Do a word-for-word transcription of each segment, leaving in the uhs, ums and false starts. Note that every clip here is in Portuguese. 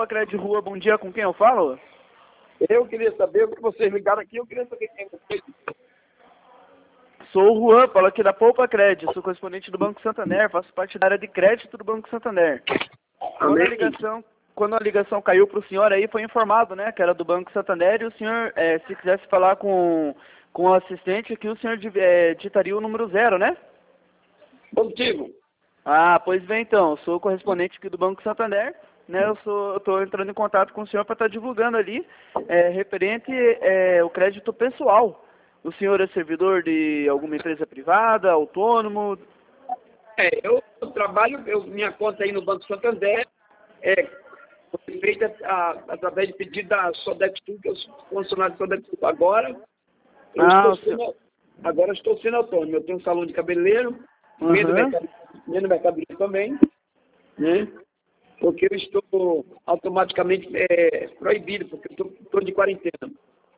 Poupa Crédito Rua, bom dia, com quem eu falo? Eu queria saber, o que vocês ligaram aqui, eu queria saber quem é vocês. Sou o Juan, falo aqui da Poupa Crédito, sou correspondente do Banco Santander, faço parte da área de crédito do Banco Santander. Quando a ligação, quando a ligação caiu para o senhor aí, foi informado, né, que era do Banco Santander, e o senhor, é, se quisesse falar com, com o assistente aqui, o senhor é, digitaria o número zero, né? Positivo. Ah, pois bem então, sou correspondente aqui do Banco Santander, né, eu sou, estou entrando em contato com o senhor para estar divulgando ali, é, referente é, o crédito pessoal. O senhor é servidor de alguma empresa privada, autônomo? É, eu trabalho, eu, minha conta aí no Banco Santander é foi feita a, através de pedido da Sodexo, que eu sou funcionário da Sodexo agora. Eu Ah, estou sendo, senhor... agora eu estou sendo autônomo. Eu tenho um salão de cabeleireiro, Uhum. vendo mercado, vendo mercadoria também, né? Porque eu estou automaticamente é, proibido, porque eu estou de quarentena.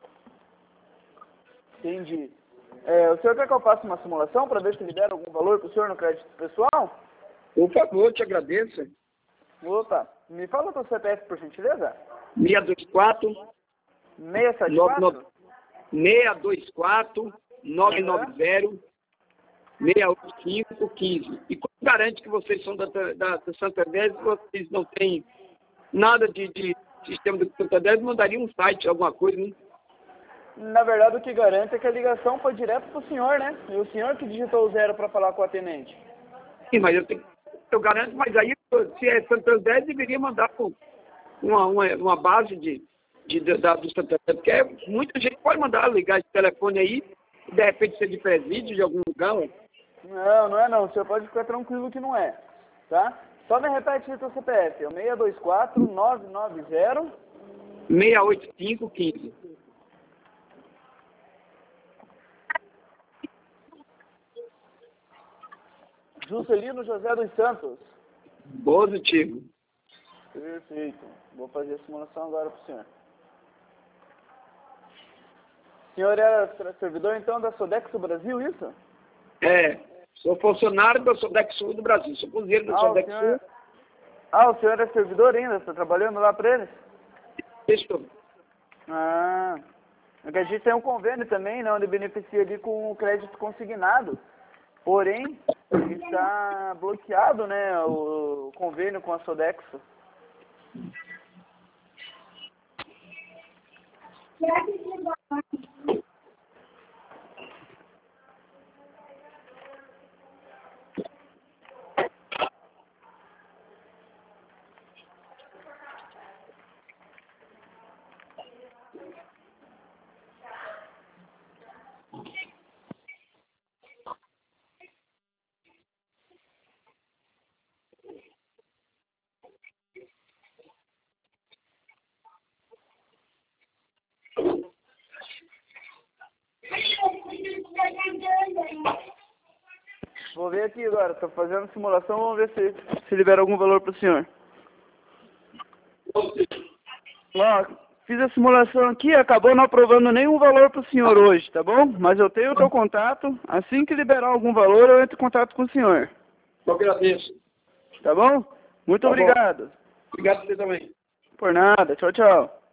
Entendi. É, o senhor quer que eu faça uma simulação para ver se libera algum valor para o senhor no crédito pessoal? Por favor, te agradeço. Opa, me fala o seu C P F, por gentileza. seis dois quatro, seis sete quatro? seis dois quatro, nove nove zero, seis oito cinco, um cinco. E como garante que vocês são da, da, da Santander, se vocês não têm nada de, de sistema do Santander, mandaria um site, alguma coisa, né? Na verdade, o que garante é que a ligação foi direto para o senhor, né? E o senhor que digitou o zero para falar com o atendente. Sim, mas eu, tenho, eu garanto, mas aí, se é Santander, deveria mandar com uma, uma, uma base de, de, de, da, do Santander, porque é, muita gente pode mandar ligar esse telefone aí, de repente ser de presídio de algum lugar, ué. Não, não é não. O senhor pode ficar tranquilo que não é, tá? Só me repete o seu C P F. É o seis dois quatro, nove nove zero... seis oito cinco, um cinco. Juscelino José dos Santos. Positivo. Perfeito. Vou fazer a simulação agora para o senhor. O senhor era servidor, então, da Sodexo Brasil, isso? É. Sou funcionário da Sodexo do Brasil. Sou cozinheiro da Ah, Sodexo. o senhor... ah, o senhor é servidor ainda? Está trabalhando lá para eles? Isso. Ah, porque a gente tem um convênio também, né, onde beneficia ali com o crédito consignado. Porém, está bloqueado, né, o convênio com a Sodexo. Vou ver aqui agora, estou fazendo simulação, vamos ver se, se libera algum valor para o senhor. Ó, fiz a simulação aqui, acabou não aprovando nenhum valor para o senhor hoje, tá bom? Mas eu tenho o teu contato, assim que liberar algum valor eu entro em contato com o senhor. Eu agradeço. Tá bom? Muito Tá bom. obrigado. Obrigado a você também. Por nada, tchau, tchau.